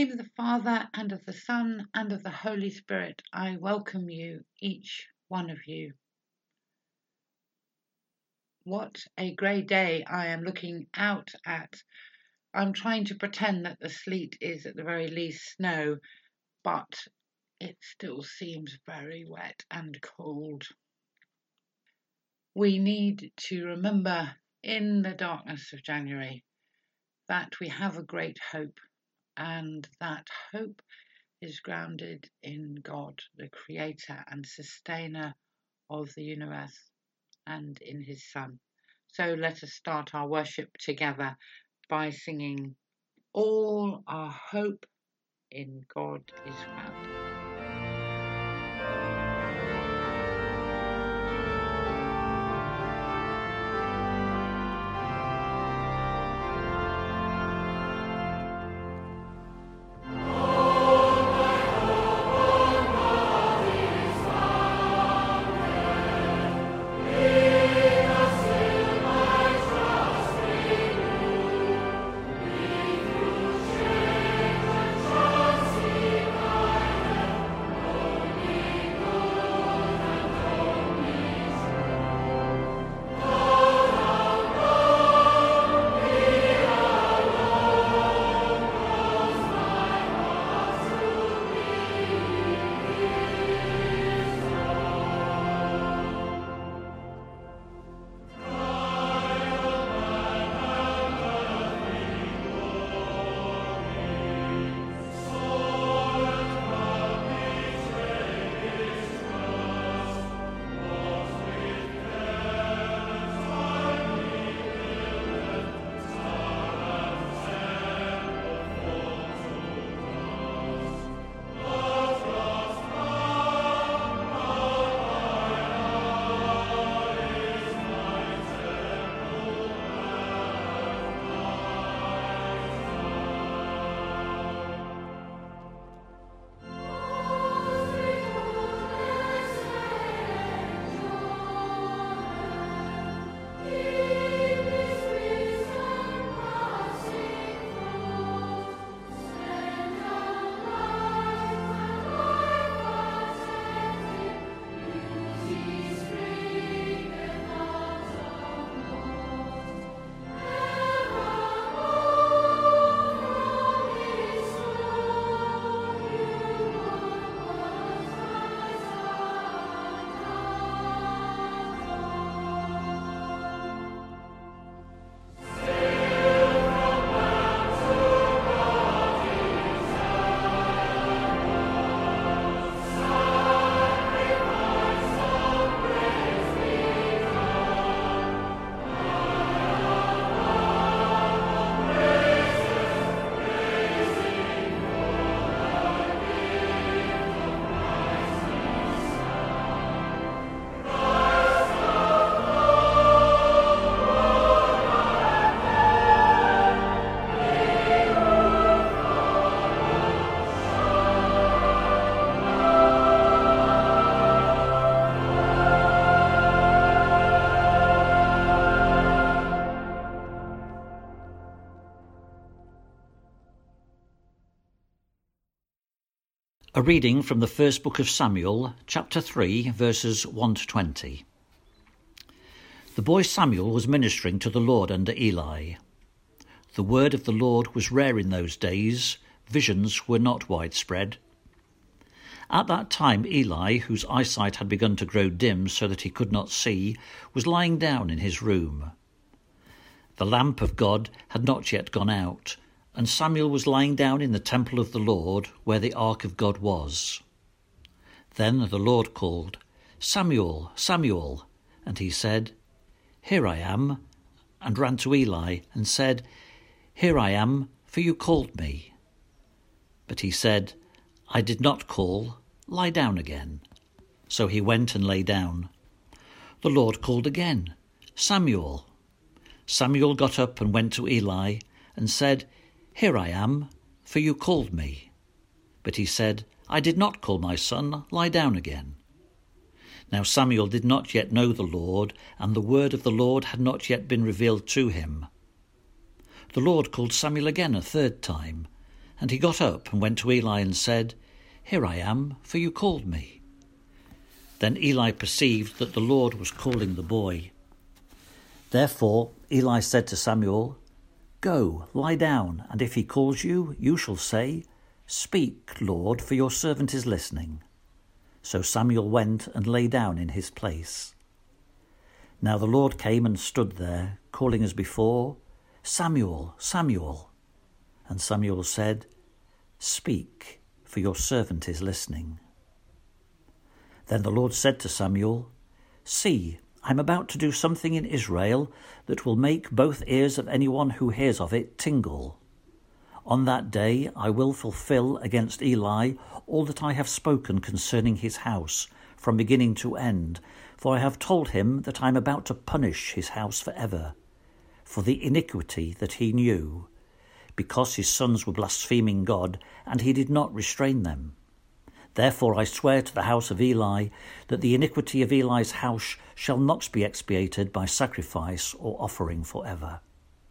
name of the Father, and of the Son, and of the Holy Spirit, I welcome you, each one of you. What a grey day I am looking out at. I'm trying to pretend that the sleet is at the very least snow, but it still seems very wet and cold. We need to remember in the darkness of January that we have a great hope, and that hope is grounded in God, the creator and sustainer of the universe, and in his Son. So let us start our worship together by singing All Our Hope in God is Found. A reading from the first book of Samuel, chapter 3, verses 1 to 20. The boy Samuel was ministering to the Lord under Eli. The word of the Lord was rare in those days, visions were not widespread. At that time Eli, whose eyesight had begun to grow dim so that he could not see, was lying down in his room. The lamp of God had not yet gone out, and Samuel was lying down in the temple of the Lord, where the ark of God was. Then the Lord called, "Samuel, Samuel," and he said, "Here I am," and ran to Eli and said, "Here I am, for you called me." But he said, "I did not call, lie down again." So he went and lay down. The Lord called again, "Samuel." Samuel got up and went to Eli and said, "Here I am, for you called me." But he said, "I did not call, my son, lie down again." Now Samuel did not yet know the Lord, and the word of the Lord had not yet been revealed to him. The Lord called Samuel again a third time, And he got up and went to Eli and said, "Here I am, for you called me." Then Eli perceived that the Lord was calling the boy. Therefore Eli said to Samuel, "Go, lie down, and if he calls you, you shall say, 'Speak, Lord, for your servant is listening.'" So Samuel went and lay down in his place. Now the Lord came and stood there, calling as before, "Samuel, Samuel." And Samuel said, "Speak, for your servant is listening." Then the Lord said to Samuel, "See, I am about to do something in Israel that will make both ears of anyone who hears of it tingle. On that day I will fulfill against Eli all that I have spoken concerning his house, from beginning to end, for I have told him that I am about to punish his house forever, for the iniquity that he knew, because his sons were blaspheming God, and he did not restrain them. Therefore I swear to the house of Eli that the iniquity of Eli's house shall not be expiated by sacrifice or offering forever."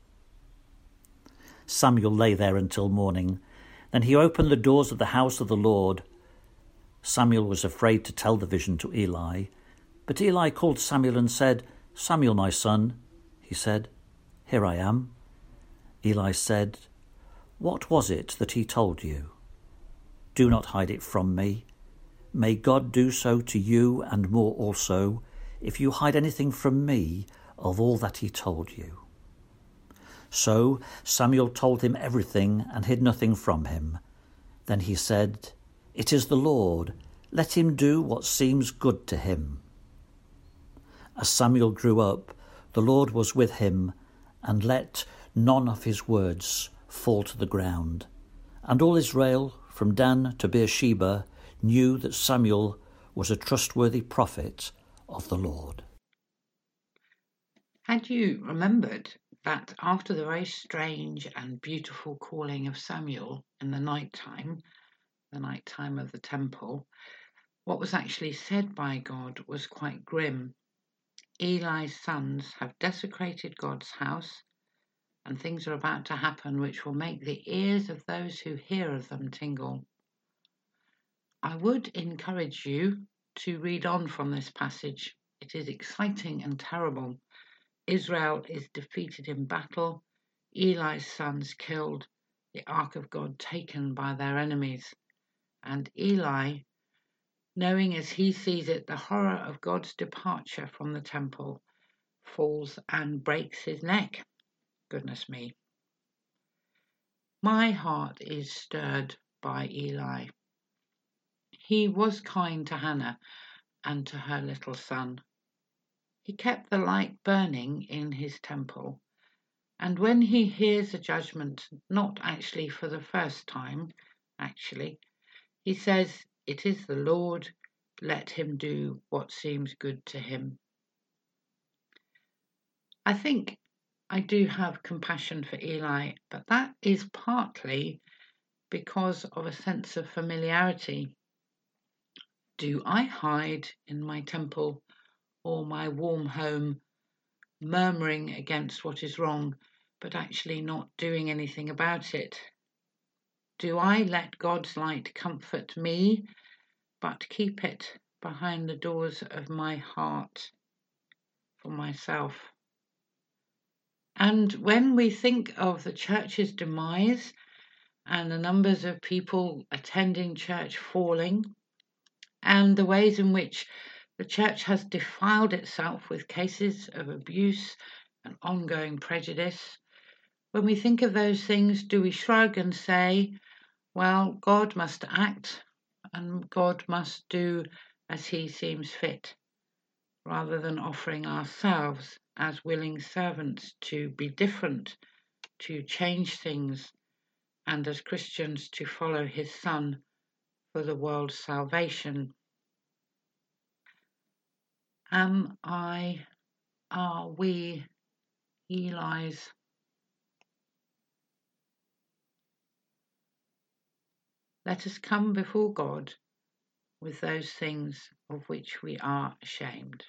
Samuel lay there until morning. Then he opened the doors of the house of the Lord. Samuel was afraid to tell the vision to Eli. But Eli called Samuel and said, "Samuel, my son." He said, "Here I am." Eli said, "What was it that he told you? Do not hide it from me. May God do so to you and more also, if you hide anything from me of all that he told you." So Samuel told him everything and hid nothing from him. Then he said, "It is the Lord. Let him do what seems good to him." As Samuel grew up, the Lord was with him, and let none of his words fall to the ground. And all Israel, from Dan to Beersheba, knew that Samuel was a trustworthy prophet of the Lord. Had you remembered that after the very strange and beautiful calling of Samuel in the night time of the temple, what was actually said by God was quite grim. Eli's sons have desecrated God's house, and things are about to happen which will make the ears of those who hear of them tingle. I would encourage you to read on from this passage. It is exciting and terrible. Israel is defeated in battle, Eli's sons killed, the ark of God taken by their enemies, and Eli, knowing as he sees it the horror of God's departure from the temple, falls and breaks his neck. Goodness me. My heart is stirred by Eli. He was kind to Hannah and to her little son. He kept the light burning in his temple, and when he hears a judgment, not actually for the first time, he says, "It is the Lord, let him do what seems good to him." I think I do have compassion for Eli, but that is partly because of a sense of familiarity. Do I hide in my temple or my warm home, murmuring against what is wrong, but actually not doing anything about it? Do I let God's light comfort me, but keep it behind the doors of my heart for myself? And when we think of the church's demise and the numbers of people attending church falling, and the ways in which the church has defiled itself with cases of abuse and ongoing prejudice, when we think of those things, do we shrug and say, well, God must act and God must do as he seems fit, rather than offering ourselves as willing servants to be different, to change things, and as Christians to follow his Son for the world's salvation? Are we Eli's? Let us come before God with those things of which we are ashamed.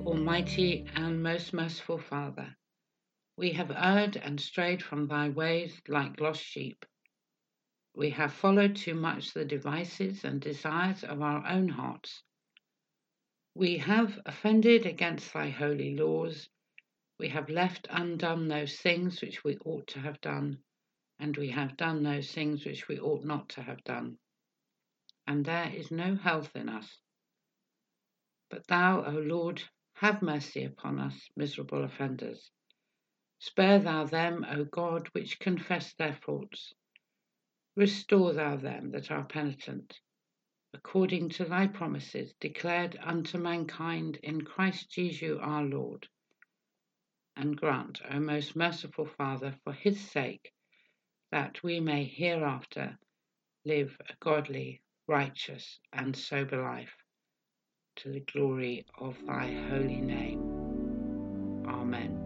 Almighty and most merciful Father, we have erred and strayed from thy ways like lost sheep. We have followed too much the devices and desires of our own hearts. We have offended against thy holy laws. We have left undone those things which we ought to have done, and we have done those things which we ought not to have done. And there is no health in us. But thou, O Lord, have mercy upon us, miserable offenders. Spare thou them, O God, which confess their faults. Restore thou them that are penitent, according to thy promises declared unto mankind in Christ Jesus our Lord. And grant, O most merciful Father, for his sake, that we may hereafter live a godly, righteous, and sober life, to the glory of thy holy name. Amen.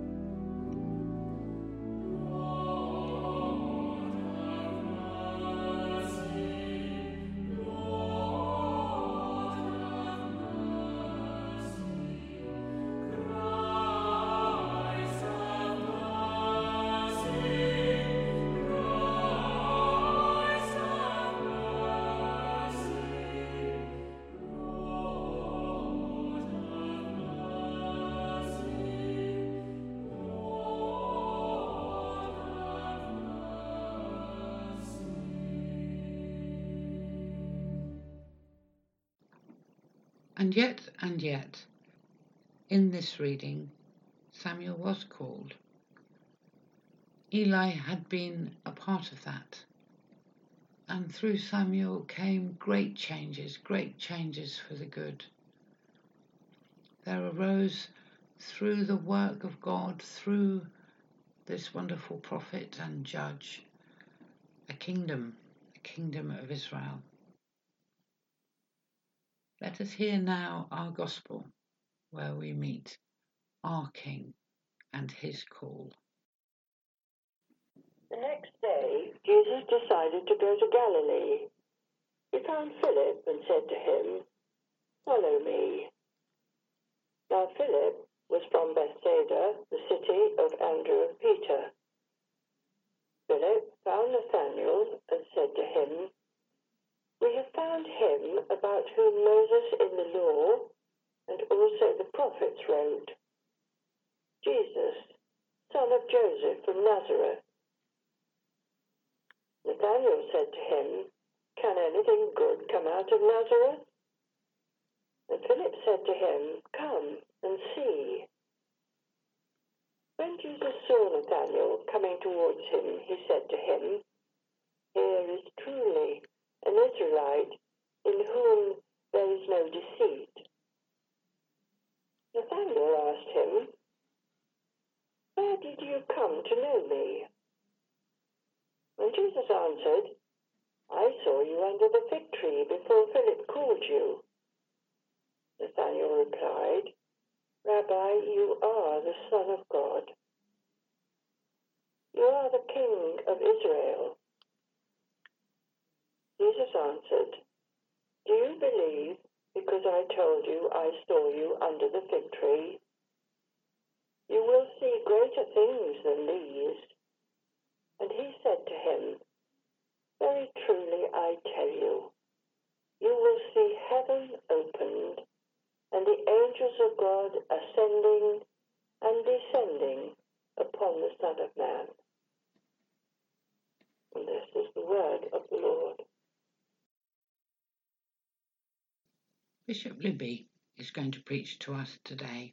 And yet, in this reading, Samuel was called. Eli had been a part of that. And through Samuel came great changes for the good. There arose, through the work of God, through this wonderful prophet and judge, a kingdom of Israel. Let us hear now our gospel, where we meet our King and his call. The next day, Jesus decided to go to Galilee. He found Philip and said to him, "Follow me." Now Philip was from Bethsaida, the city of Andrew and Peter. Philip found Nathanael and said to him, "We have found him about whom Moses in the law and also the prophets wrote, Jesus, son of Joseph from Nazareth." Nathanael said to him, "Can anything good come out of Nazareth?" And Philip said to him, "Come and see." When Jesus saw Nathanael coming towards him, he said to him, "Here is truly an Israelite in whom there is no deceit." Nathanael asked him, "Where did you come to know me?" And Jesus answered, "I saw you under the fig tree before Philip called you." Nathanael replied, "Rabbi, you are the Son of God. You are the King of Israel." Jesus answered, "Do you believe because I told you I saw you under the fig tree? You will see greater things than these." And he said to him, "Very truly I tell you, you will see heaven opened and the angels of God ascending and descending upon the Son of Man." And this is the word of the Lord. Bishop Libby is going to preach to us today.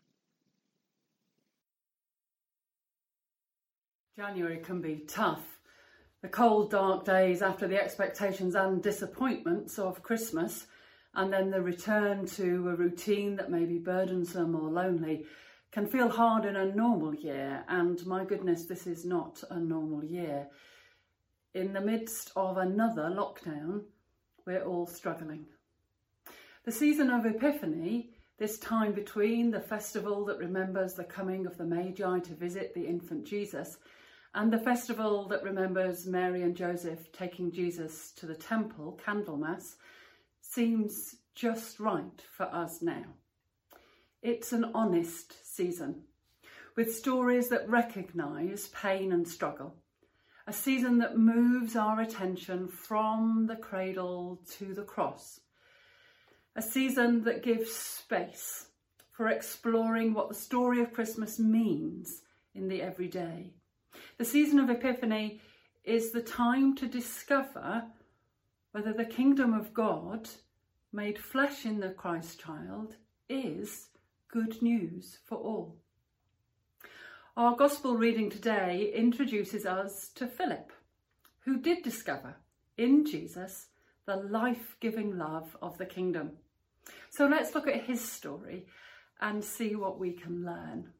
January can be tough. The cold, dark days after the expectations and disappointments of Christmas, and then the return to a routine that may be burdensome or lonely, can feel hard in a normal year. And my goodness, this is not a normal year. In the midst of another lockdown, we're all struggling. The season of Epiphany, this time between the festival that remembers the coming of the Magi to visit the infant Jesus and the festival that remembers Mary and Joseph taking Jesus to the temple, Candlemas, seems just right for us now. It's an honest season, with stories that recognise pain and struggle. A season that moves our attention from the cradle to the cross. A season that gives space for exploring what the story of Christmas means in the everyday. The season of Epiphany is the time to discover whether the kingdom of God, made flesh in the Christ child, is good news for all. Our gospel reading today introduces us to Philip, who did discover in Jesus the life-giving love of the kingdom. So let's look at his story and see what we can learn.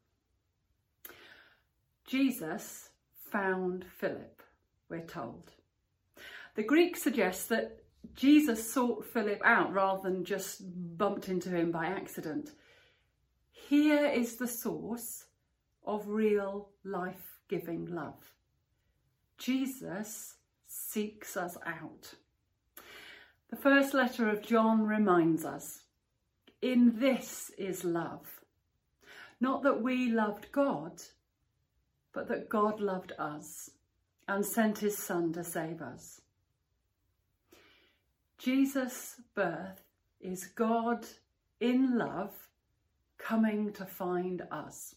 Jesus found Philip, we're told. The Greek suggests that Jesus sought Philip out rather than just bumped into him by accident. Here is the source of real life-giving love. Jesus seeks us out. The first letter of John reminds us, in this is love. Not that we loved God, but that God loved us and sent his Son to save us. Jesus' birth is God in love coming to find us.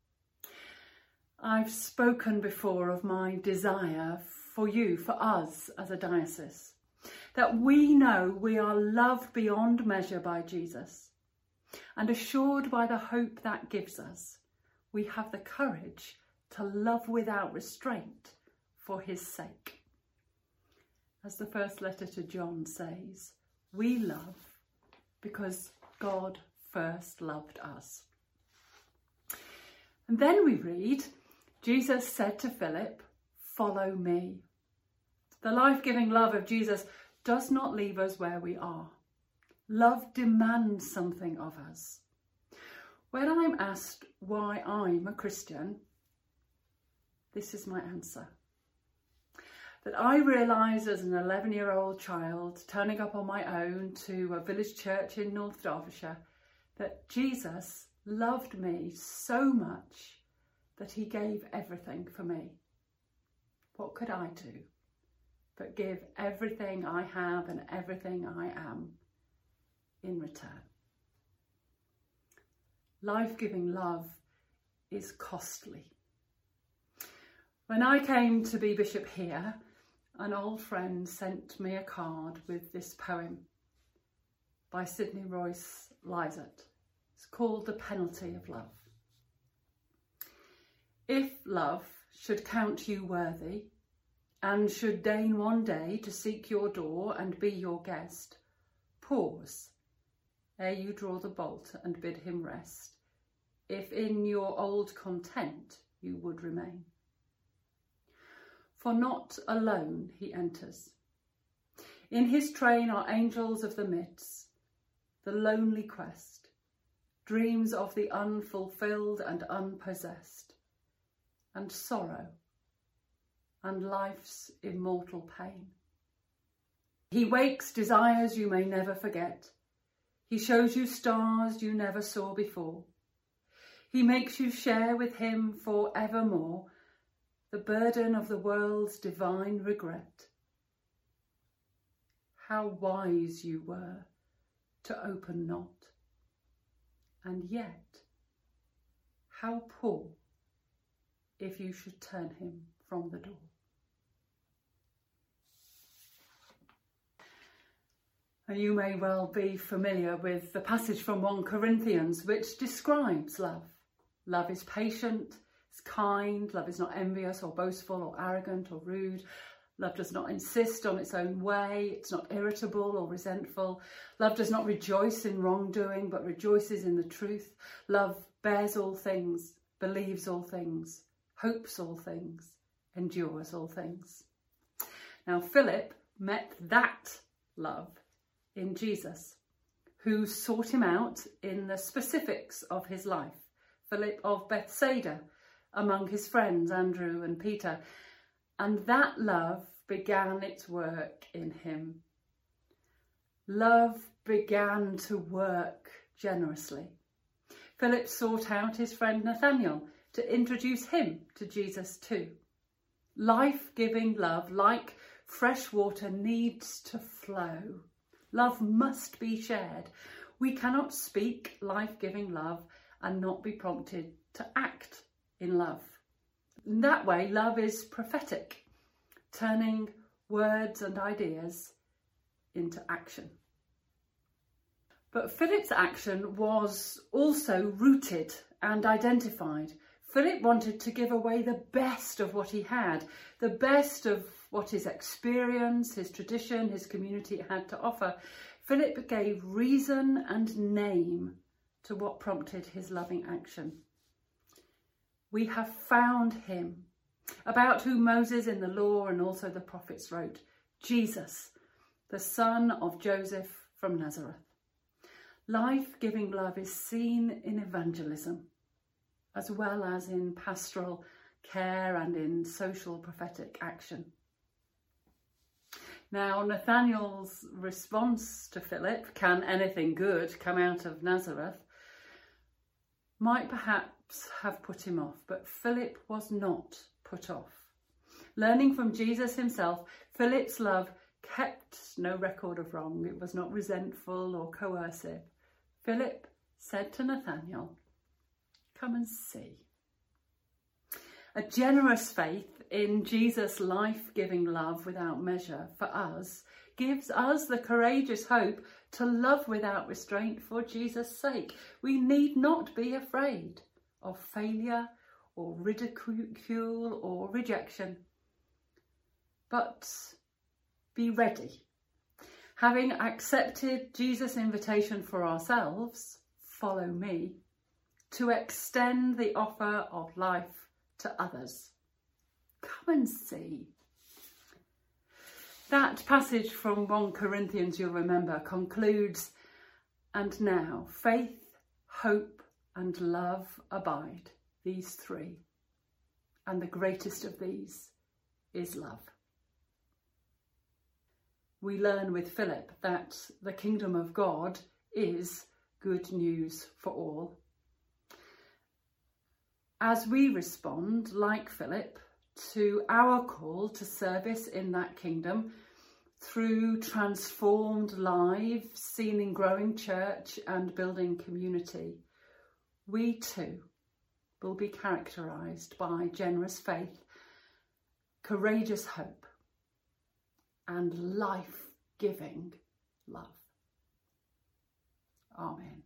I've spoken before of my desire for you, for us as a diocese, that we know we are loved beyond measure by Jesus, and assured by the hope that gives us, we have the courage to love without restraint for his sake. As the first letter to John says, we love because God first loved us. And then we read, Jesus said to Philip, follow me. The life-giving love of Jesus does not leave us where we are. Love demands something of us. When I'm asked why I'm a Christian, this is my answer. That I realised as an 11-year-old child, turning up on my own to a village church in North Derbyshire, that Jesus loved me so much that he gave everything for me. What could I do but give everything I have and everything I am in return? Life-giving love is costly. When I came to be bishop here, an old friend sent me a card with this poem by Sidney Royce Lysaght. It's called The Penalty of Love. If love should count you worthy, and should deign one day to seek your door and be your guest, pause ere you draw the bolt and bid him rest, if in your old content you would remain. For not alone he enters. In his train are angels of the midst, the lonely quest, dreams of the unfulfilled and unpossessed, and sorrow, and life's immortal pain. He wakes desires you may never forget. He shows you stars you never saw before. He makes you share with him for evermore the burden of the world's divine regret. How wise you were to open not, and yet how poor if you should turn him from the door. And you may well be familiar with the passage from 1 Corinthians which describes love. Love is patient, it's kind, love is not envious or boastful or arrogant or rude. Love does not insist on its own way, it's not irritable or resentful. Love does not rejoice in wrongdoing but rejoices in the truth. Love bears all things, believes all things, hopes all things, endures all things. Now Philip met that love in Jesus, who sought him out in the specifics of his life. Philip of Bethsaida, among his friends Andrew and Peter, and that love began its work in him. Love began to work generously. Philip sought out his friend Nathanael to introduce him to Jesus too. Life-giving love, like fresh water, needs to flow. Love must be shared. We cannot speak life-giving love and not be prompted to act in love. In that way, love is prophetic, turning words and ideas into action. But Philip's action was also rooted and identified. Philip wanted to give away the best of what he had, the best of what his experience, his tradition, his community had to offer. Philip gave reason and name to what prompted his loving action. We have found him, about whom Moses in the law and also the prophets wrote, Jesus, the son of Joseph from Nazareth. Life-giving love is seen in evangelism, as well as in pastoral care and in social prophetic action. Now, Nathanael's response to Philip, can anything good come out of Nazareth, might perhaps have put him off, but Philip was not put off. Learning from Jesus himself, Philip's love kept no record of wrong. It was not resentful or coercive. Philip said to Nathanael, "Come and see." A generous faith in Jesus' life-giving love without measure for us gives us the courageous hope to love without restraint for Jesus' sake. We need not be afraid of failure or ridicule or rejection, but be ready. Having accepted Jesus' invitation for ourselves, follow me, to extend the offer of life to others. Come and see. That passage from 1 Corinthians, you'll remember, concludes, "And now faith, hope and love abide, these three, and the greatest of these is love." We learn with Philip that the kingdom of God is good news for all. As we respond, like Philip, to our call to service in that kingdom through transformed lives seen in growing church and building community, we too will be characterised by generous faith, courageous hope, and life-giving love. Amen.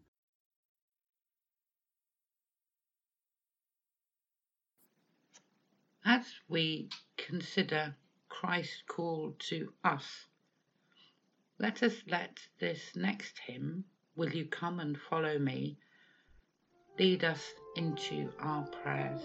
As we consider Christ's call to us, let us let this next hymn, "Will You Come and Follow Me?" lead us into our prayers.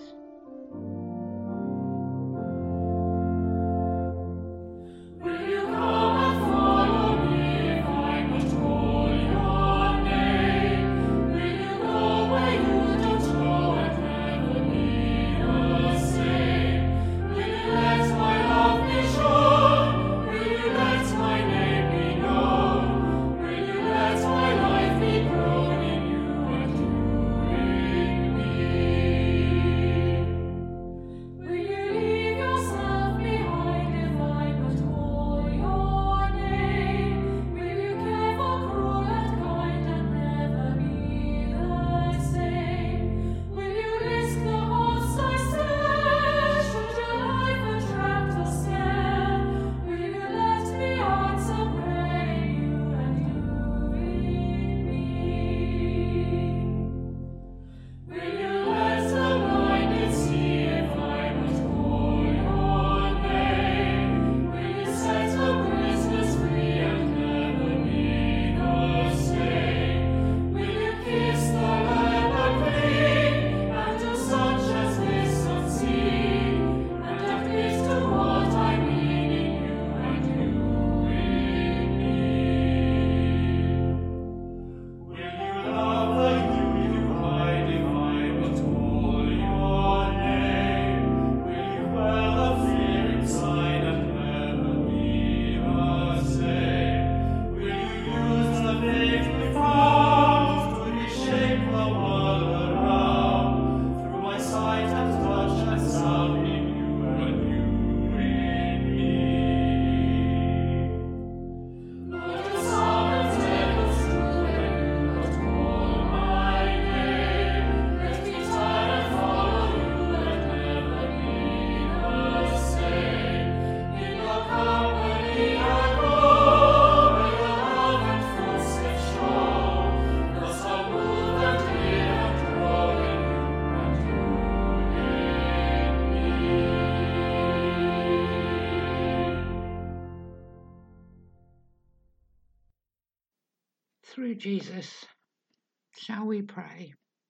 Through Jesus, shall we pray?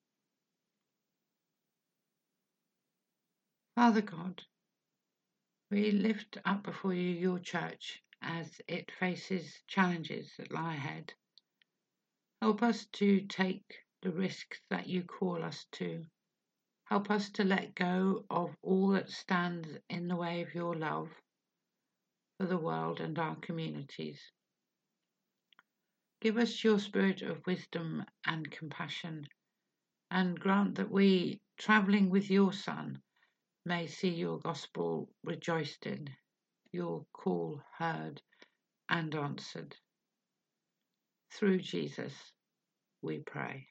Father God, we lift up before you your church as it faces challenges that lie ahead. Help us to take the risks that you call us to. Help us to let go of all that stands in the way of your love for the world and our communities. Give us your spirit of wisdom and compassion, and grant that we, travelling with your Son, may see your gospel rejoiced in, your call heard and answered. Through Jesus, we pray.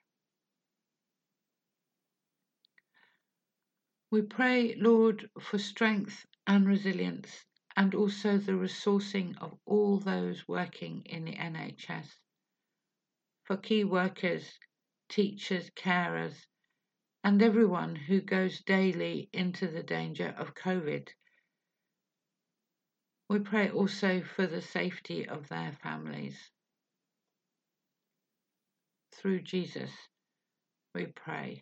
We pray, Lord, for strength and resilience, and also the resourcing of all those working in the NHS, for key workers, teachers, carers, and everyone who goes daily into the danger of COVID. We pray also for the safety of their families. Through Jesus, we pray.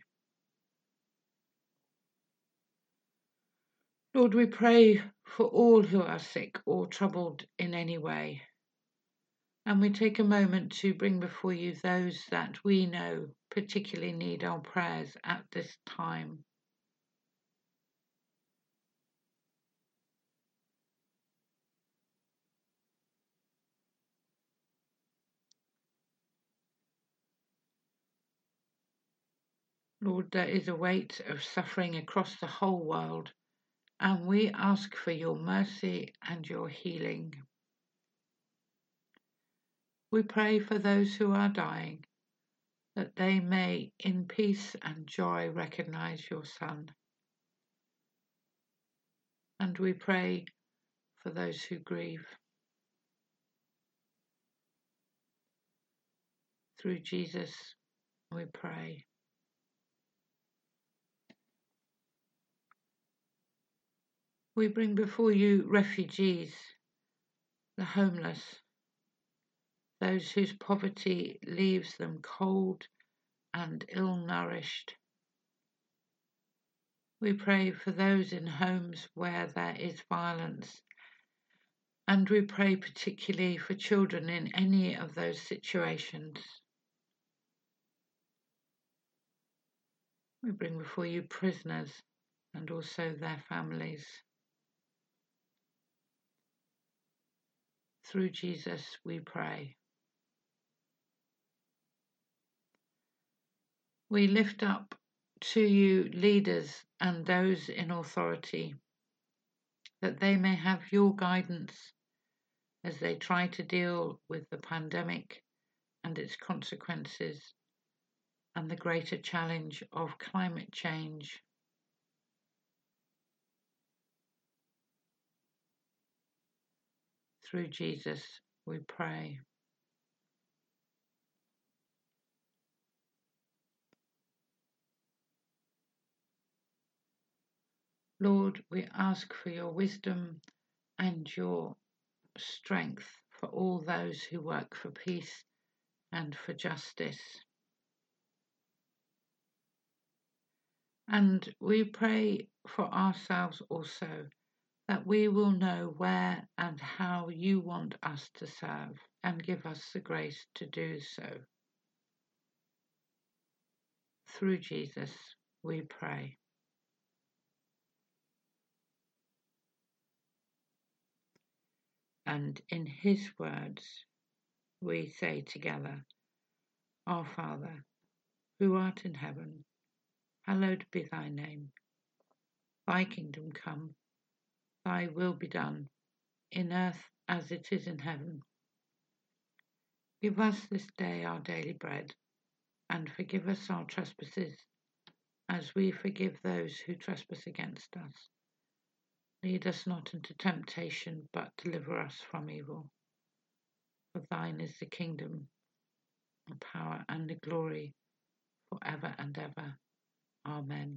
Lord, we pray for all who are sick or troubled in any way. And we take a moment to bring before you those that we know particularly need our prayers at this time. Lord, there is a weight of suffering across the whole world, and we ask for your mercy and your healing. We pray for those who are dying, that they may in peace and joy recognize your Son. And we pray for those who grieve. Through Jesus, we pray. We bring before you refugees, the homeless, those whose poverty leaves them cold and ill-nourished. We pray for those in homes where there is violence, and we pray particularly for children in any of those situations. We bring before you prisoners and also their families. Through Jesus, we pray. We lift up to you leaders and those in authority, that they may have your guidance as they try to deal with the pandemic and its consequences and the greater challenge of climate change. Through Jesus, we pray. Lord, we ask for your wisdom and your strength for all those who work for peace and for justice. And we pray for ourselves also, that we will know where and how you want us to serve, and give us the grace to do so. Through Jesus, we pray. And in his words, we say together, Our Father, who art in heaven, hallowed be thy name. Thy kingdom come, thy will be done, in earth as it is in heaven. Give us this day our daily bread, and forgive us our trespasses, as we forgive those who trespass against us. Lead us not into temptation, but deliver us from evil. For thine is the kingdom, the power, and the glory, forever and ever. Amen.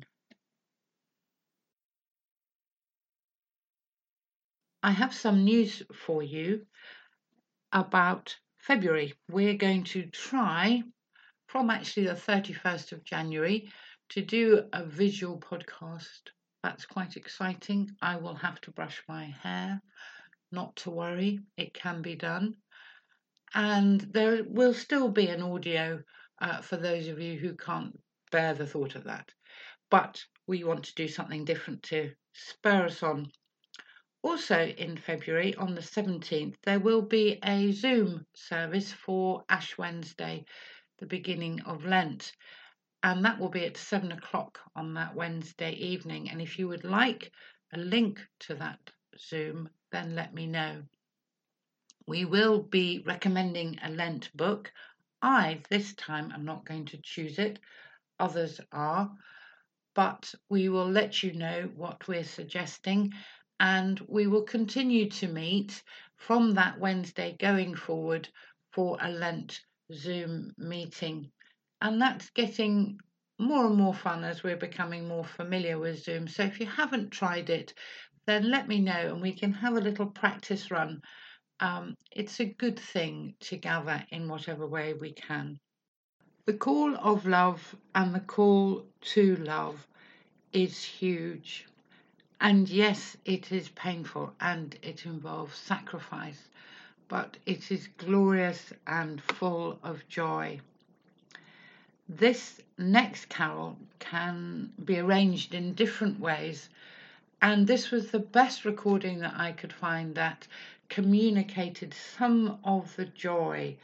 I have some news for you about February, we're going to try from actually the 31st of January to do a visual podcast. That's quite exciting. I will have to brush my hair. Not to worry, it can be done. And there will still be an audio for those of you who can't bear the thought of that. But we want to do something different to spur us on. Also in February, on the 17th, there will be a Zoom service for Ash Wednesday, the beginning of Lent. And that will be at 7 o'clock on that Wednesday evening. And if you would like a link to that Zoom, then let me know. We will be recommending a Lent book. This time, I'm not going to choose it. Others are. But we will let you know what we're suggesting. And we will continue to meet from that Wednesday going forward for a Lent Zoom meeting. And that's getting more and more fun as we're becoming more familiar with Zoom. So if you haven't tried it, then let me know and we can have a little practice run. It's a good thing to gather in whatever way we can. The call of love and the call to love is huge. And yes, it is painful and it involves sacrifice, but it is glorious and full of joy. This next carol can be arranged in different ways, and this was the best recording that I could find that communicated some of the joy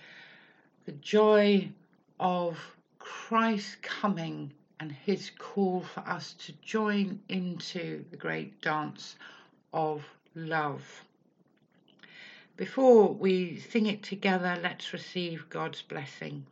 of Christ coming and his call for us to join into the great dance of love. Before we sing it together, let's receive God's blessing.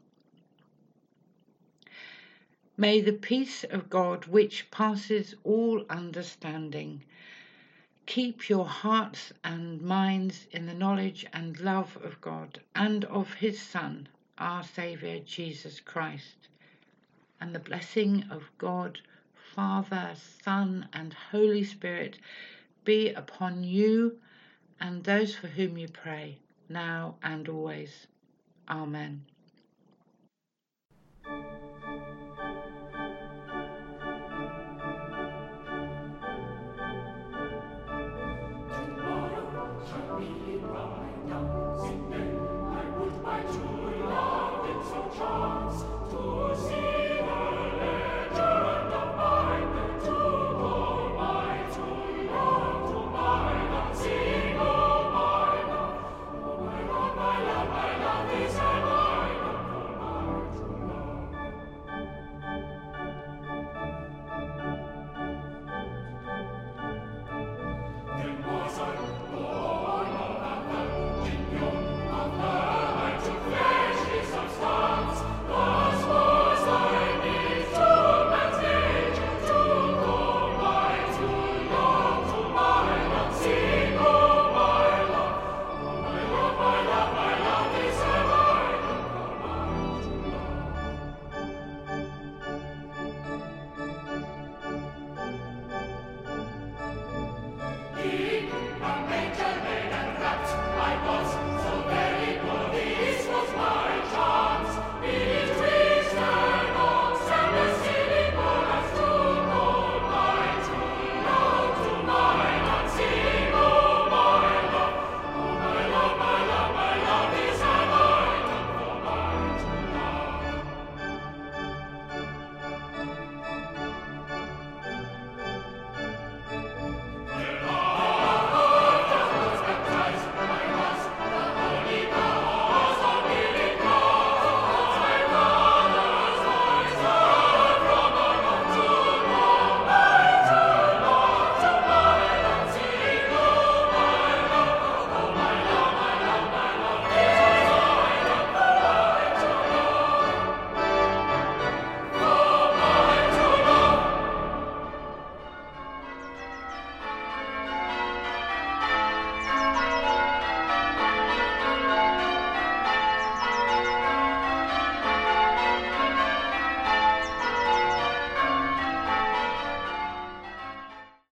May the peace of God, which passes all understanding, keep your hearts and minds in the knowledge and love of God and of his Son, our Saviour, Jesus Christ. And the blessing of God, Father, Son, and Holy Spirit be upon you and those for whom you pray, now and always. Amen.